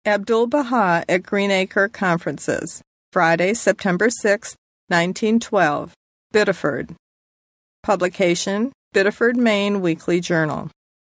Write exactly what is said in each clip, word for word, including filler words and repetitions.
Abdu'l-Baha at Greenacre Conferences, Friday, September sixth, nineteen twelve, Biddeford. Publication, Biddeford, Maine Weekly Journal.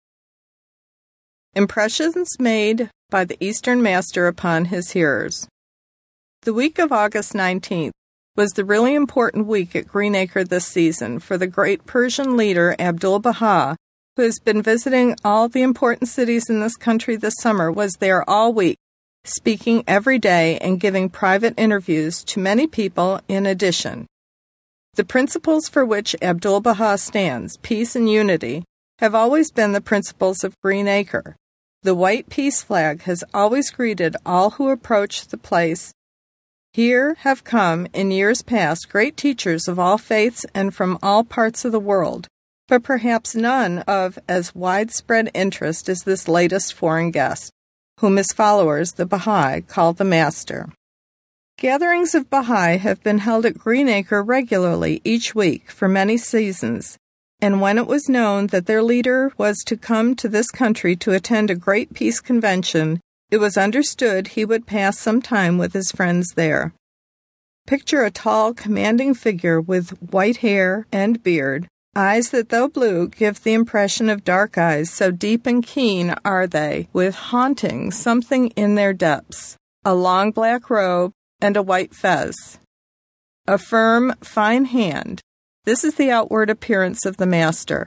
Impressions made by the Eastern Master upon his hearers. The week of August nineteenth was the really important week at Greenacre this season for the great Persian leader Abdu'l-Baha, who has been visiting all the important cities in this country this summer, was there all week, speaking every day and giving private interviews to many people in addition. The principles for which Abdu'l-Baha stands, peace and unity, have always been the principles of Greenacre. The white peace flag has always greeted all who approach the place. Here have come, in years past, great teachers of all faiths and from all parts of the world, but perhaps none of as widespread interest as this latest foreign guest, whom his followers, the Baha'i, call the Master. Gatherings of Baha'i have been held at Greenacre regularly each week for many seasons, and when it was known that their leader was to come to this country to attend a great peace convention, it was understood he would pass some time with his friends there. Picture a tall, commanding figure with white hair and beard, eyes that, though blue, give the impression of dark eyes, so deep and keen are they, with haunting something in their depths, a long black robe, and a white fez. A firm, fine hand. This is the outward appearance of the Master.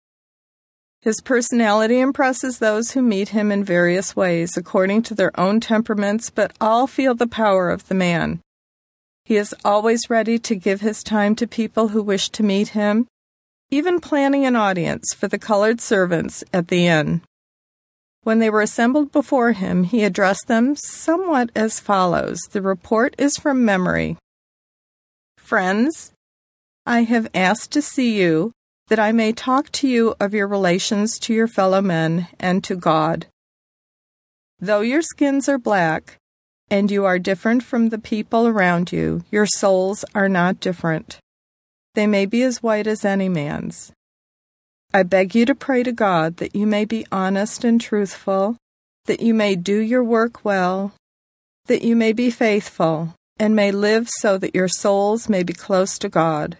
His personality impresses those who meet him in various ways, according to their own temperaments, but all feel the power of the man. He is always ready to give his time to people who wish to meet him, even planning an audience for the colored servants at the inn. When they were assembled before him, he addressed them somewhat as follows. The report is from memory. Friends, I have asked to see you, that I may talk to you of your relations to your fellow men and to God. Though your skins are black, and you are different from the people around you, your souls are not different. They may be as white as any man's. I beg you to pray to God that you may be honest and truthful, that you may do your work well, that you may be faithful, and may live so that your souls may be close to God.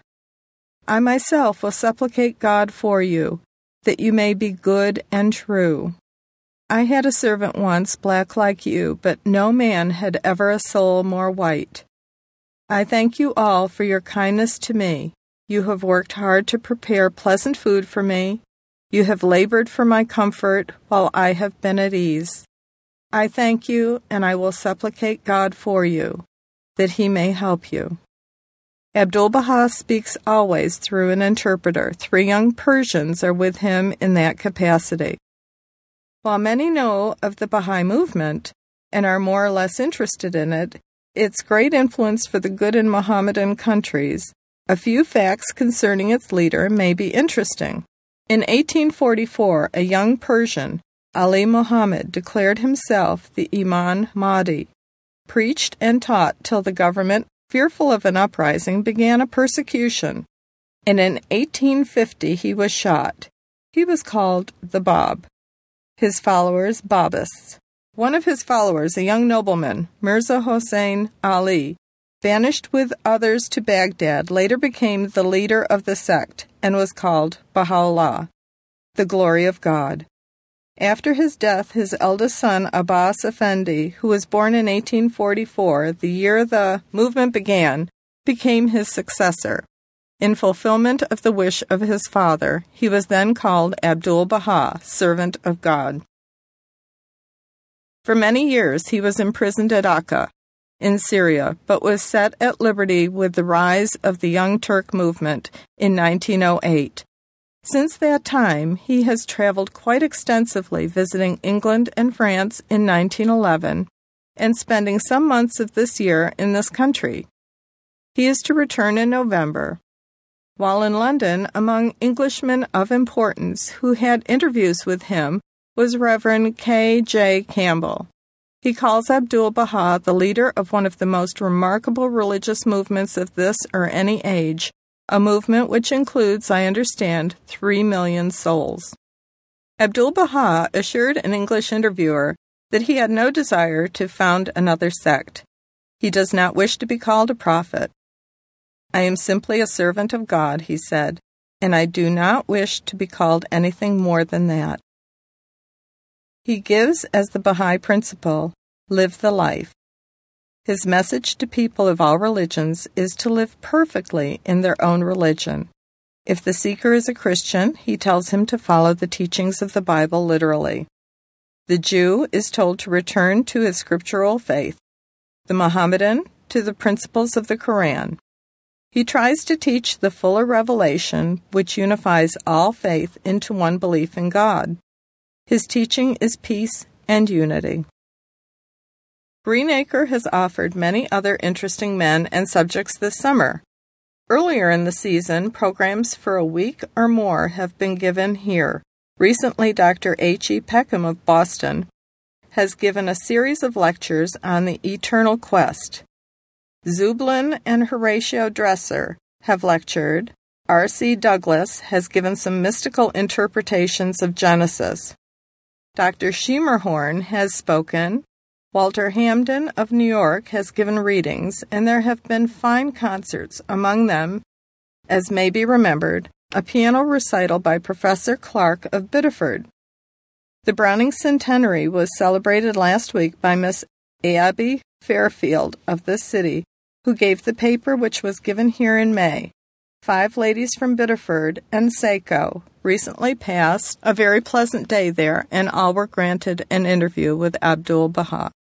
I myself will supplicate God for you, that you may be good and true. I had a servant once, black like you, but no man had ever a soul more white. I thank you all for your kindness to me. You have worked hard to prepare pleasant food for me. You have labored for my comfort while I have been at ease. I thank you, and I will supplicate God for you, that he may help you. Abdu'l-Baha speaks always through an interpreter. Three young Persians are with him in that capacity. While many know of the Baha'i movement and are more or less interested in it, its great influence for the good in Mohammedan countries, a few facts concerning its leader may be interesting. In eighteen forty-four, a young Persian, Ali Muhammad, declared himself the Imam Mahdi, preached and taught till the government, fearful of an uprising, began a persecution, and in eighteen fifty he was shot. He was called the Bab. His followers, Babists. One of his followers, a young nobleman, Mirza Hossein Ali, vanished with others to Baghdad, later became the leader of the sect and was called Baha'u'llah, the glory of God. After his death, his eldest son, Abbas Effendi, who was born in eighteen forty-four, the year the movement began, became his successor. In fulfillment of the wish of his father, he was then called Abdu'l-Baha, servant of God. For many years he was imprisoned at Akka, in Syria, but was set at liberty with the rise of the Young Turk movement in nineteen oh eight. Since that time, he has traveled quite extensively, visiting England and France in nineteen eleven, and spending some months of this year in this country. He is to return in November. While in London, among Englishmen of importance who had interviews with him was Reverend K J Campbell. He calls Abdu'l-Baha the leader of one of the most remarkable religious movements of this or any age, a movement which includes, I understand, three million souls. Abdu'l-Baha assured an English interviewer that he had no desire to found another sect. He does not wish to be called a prophet. I am simply a servant of God, he said, and I do not wish to be called anything more than that. He gives as the Baha'i principle, live the life. His message to people of all religions is to live perfectly in their own religion. If the seeker is a Christian, he tells him to follow the teachings of the Bible literally. The Jew is told to return to his scriptural faith, the Mohammedan to the principles of the Quran. He tries to teach the fuller revelation which unifies all faith into one belief in God. His teaching is peace and unity. Greenacre has offered many other interesting men and subjects this summer. Earlier in the season, programs for a week or more have been given here. Recently, Doctor H E Peckham of Boston has given a series of lectures on the eternal quest. Zublin and Horatio Dresser have lectured. R C Douglas has given some mystical interpretations of Genesis. Doctor Schemerhorn has spoken. Walter Hamden of New York has given readings, and there have been fine concerts, among them, as may be remembered, a piano recital by Professor Clark of Biddeford. The Browning Centenary was celebrated last week by Miss Abby Fairfield of this city, who gave the paper which was given here in May. Five ladies from Biddeford and Saco recently passed a very pleasant day there, and all were granted an interview with Abdul Baha.